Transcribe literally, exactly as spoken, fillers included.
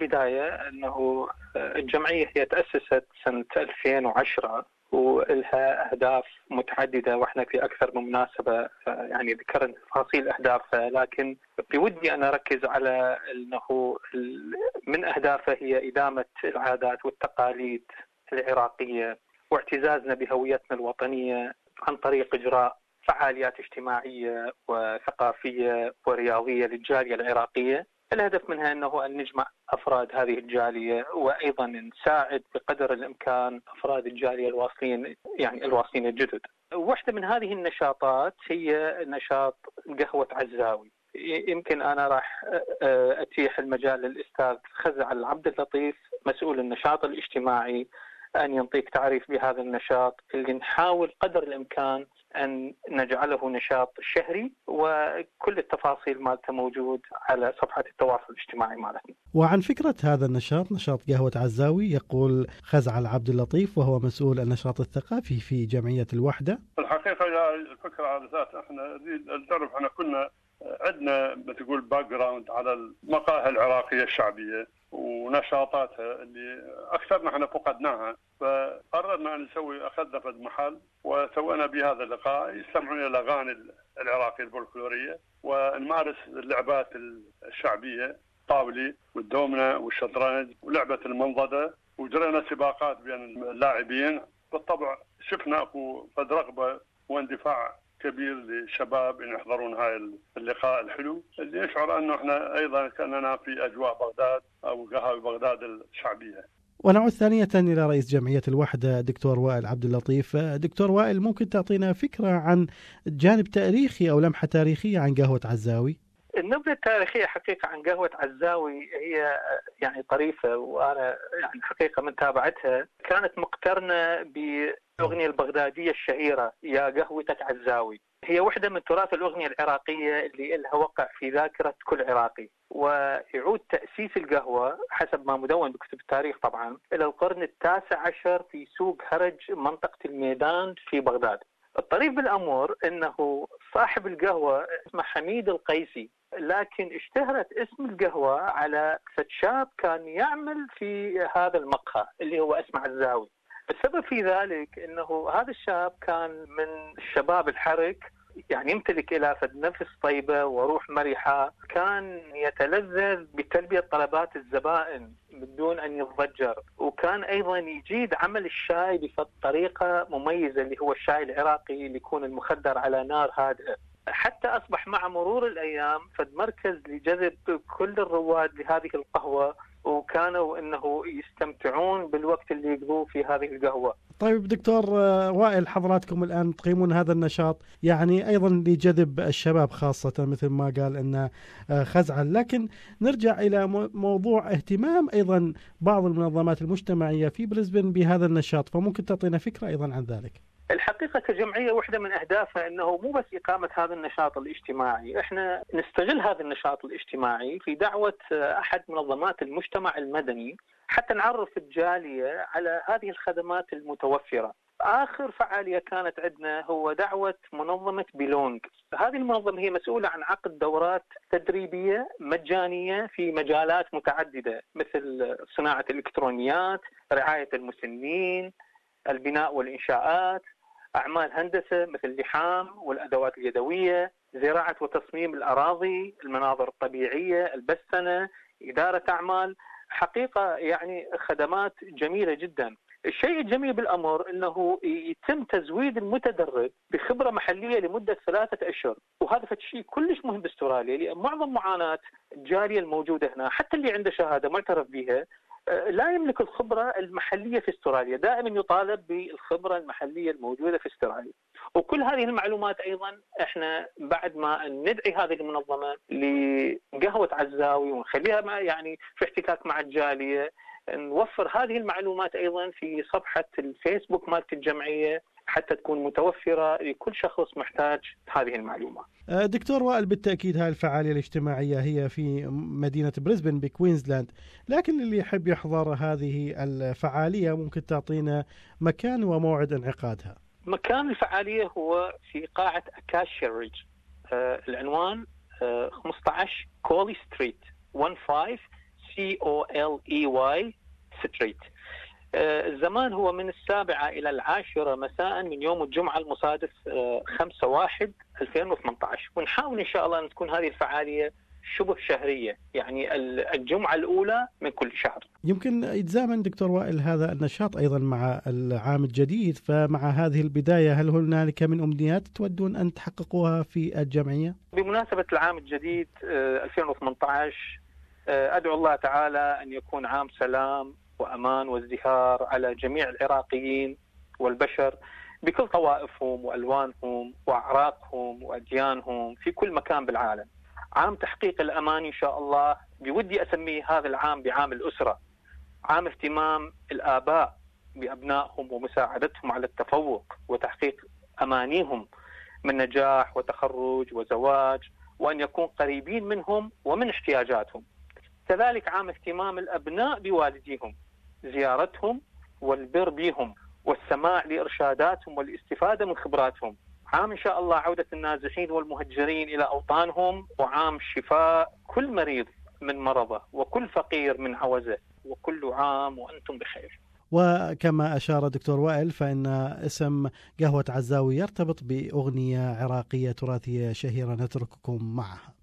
البداية أنه الجمعية هي تأسست سنة ألفين وعشرة ولها أهداف متعددة، وإحنا في أكثر من مناسبة يعني ذكرنا تفاصيل أهدافها، لكن بودي أن أركز على أنه من أهدافها هي إدامة العادات والتقاليد العراقية واعتزازنا بهويتنا الوطنية عن طريق إجراء فعاليات اجتماعية وثقافية ورياضية للجالية العراقية. الهدف منها أنه أن نجمع أفراد هذه الجالية، وأيضا نساعد بقدر الإمكان أفراد الجالية الواصلين يعني الواصلين الجدد. واحدة من هذه النشاطات هي نشاط قهوة عزاوي. يمكن أنا راح أتيح المجال للأستاذ خزعل عبد اللطيف مسؤول النشاط الاجتماعي أن ينطيك تعريف بهذا النشاط اللي نحاول قدر الإمكان أن نجعله نشاط شهري، وكل التفاصيل مالته موجود على صفحة التواصل الاجتماعي مالتنا. وعن فكرة هذا النشاط، نشاط قهوة عزاوي، يقول خزعل عبد اللطيف وهو مسؤول النشاط الثقافي في جمعية الوحدة. الحقيقة يا الفكرة على ذات احنا نعرف احنا كنا عندنا بتقول باك جراوند على المقاهي العراقية الشعبية ونشاطاتها اللي أكثرنا احنا فقدناها، فقررنا أن نسوي أخذنا في المحل وسوينا بهذا اللقاء يستمعون إلى الأغاني العراقية الفولكلورية ونمارس اللعبات الشعبية طاولي والدومنة والشطرنج ولعبة المنضدة، وجرينا سباقات بين اللاعبين. بالطبع شفنا أكو قد رغبة واندفاع كبير للشباب ان يحضرون هاي اللقاء الحلو اللي يشعر انه احنا ايضا كاننا في اجواء بغداد او قهوة بغداد الشعبيه. ونعود ثانية إلى رئيس جمعية الوحدة دكتور وائل عبد اللطيف. دكتور وائل، ممكن تعطينا فكرة عن جانب تاريخي أو لمحة تاريخية عن قهوة عزاوي؟ النبذة التاريخية حقيقة عن قهوة عزاوي هي يعني طريفة، وأنا يعني حقيقة من تابعتها كانت مقترنة بالأغنية البغدادية الشهيرة يا قهوتك عزاوي. هي واحدة من تراث الأغنية العراقية اللي لها وقع في ذاكرة كل عراقي، ويعود تأسيس القهوة حسب ما مدون بكتب التاريخ طبعا إلى القرن التاسع عشر في سوق هرج منطقة الميدان في بغداد. الطريف بالأمر أنه صاحب القهوة اسمه حميد القيسي، لكن اشتهرت اسم القهوة على شاب كان يعمل في هذا المقهى اللي هو اسمه عزاوي. السبب في ذلك أنه هذا الشاب كان من الشباب الحرك، يعني يمتلك إلى نفس طيبة وروح مرحة، كان يتلذذ بتلبية طلبات الزبائن من دون أن يضجر، وكان أيضا يجيد عمل الشاي بطريقة مميزة اللي هو الشاي العراقي اللي يكون المخدر على نار هادئة. حتى أصبح مع مرور الأيام فد مركز لجذب كل الرواد لهذه القهوة، وكانوا أنه يستمتعون بالوقت اللي يقضوه في هذه القهوة. طيب دكتور وائل، حضراتكم الآن تقيمون هذا النشاط يعني أيضا لجذب الشباب خاصة مثل ما قال أن خزعل، لكن نرجع إلى موضوع اهتمام أيضا بعض المنظمات المجتمعية في بريسبن بهذا النشاط، فممكن تعطينا فكرة أيضا عن ذلك؟ الحقيقة كجمعية واحدة من أهدافها أنه مو بس إقامة هذا النشاط الاجتماعي، إحنا نستغل هذا النشاط الاجتماعي في دعوة أحد منظمات المجتمع المدني حتى نعرف الجالية على هذه الخدمات المتوفرة. آخر فعالية كانت عندنا هو دعوة منظمة بيلونج. هذه المنظمة هي مسؤولة عن عقد دورات تدريبية مجانية في مجالات متعددة مثل صناعة الإلكترونيات، رعاية المسنين، البناء والإنشاءات، أعمال هندسة مثل اللحام والأدوات اليدوية، زراعة وتصميم الأراضي، المناظر الطبيعية، البستنة، إدارة أعمال. حقيقة يعني خدمات جميلة جدا. الشيء الجميل بالأمر أنه يتم تزويد المتدرب بخبرة محلية لمدة ثلاثة أشهر، وهذا شيء كلش مهم باستراليا، لأن معظم معاناة الجالية الموجودة هنا حتى اللي عنده شهادة معترف بها لا يملك الخبرة المحلية في استراليا، دائما يطالب بالخبرة المحلية الموجودة في استراليا. وكل هذه المعلومات أيضا احنا بعد ما ندعي هذه المنظمة لقهوة عزاوي ونخليها يعني في احتكاك مع الجالية، نوفر هذه المعلومات أيضا في صفحة الفيسبوك مالت الجمعية حتى تكون متوفرة لكل شخص محتاج هذه المعلومات. دكتور وائل، بالتأكيد هاي الفعالية الاجتماعية هي في مدينة بريسبن بكوينزلاند، لكن اللي يحب يحضر هذه الفعالية ممكن تعطينا مكان وموعد انعقادها؟ مكان الفعالية هو في قاعة أكاشيا ريج. آه العنوان آه خمسة عشر كولي ستريت خمسة عشر سي أو إل إي واي ستريت. الزمان هو من السابعة إلى العاشرة مساء من يوم الجمعة المصادف خمسة واحد ألفين وثمانية عشر، ونحاول إن شاء الله أن تكون هذه الفعالية شبه شهرية، يعني الجمعة الأولى من كل شهر. يمكن يتزامن دكتور وائل هذا النشاط أيضا مع العام الجديد، فمع هذه البداية هل هنالك من أمنيات تودون أن تحققوها في الجمعية؟ بمناسبة العام الجديد ألفين وثمانية عشر أدعو الله تعالى أن يكون عام سلام وأمان وازدهار على جميع العراقيين والبشر بكل طوائفهم وألوانهم وأعراقهم وأديانهم في كل مكان بالعالم. عام تحقيق الأمان إن شاء الله. بودي أسميه هذا العام بعام الأسرة، عام اهتمام الآباء بأبنائهم ومساعدتهم على التفوق وتحقيق أمانيهم من نجاح وتخرج وزواج، وأن يكون قريبين منهم ومن احتياجاتهم. كذلك عام اهتمام الأبناء بوالديهم، زيارتهم والبر بهم والسماع لإرشاداتهم والاستفادة من خبراتهم. عام إن شاء الله عودة النازحين والمهجرين إلى أوطانهم، وعام شفاء كل مريض من مرضه وكل فقير من عوزه، وكل عام وأنتم بخير. وكما أشار دكتور وائل فإن اسم قهوة عزاوي يرتبط بأغنية عراقية تراثية شهيرة نترككم معها.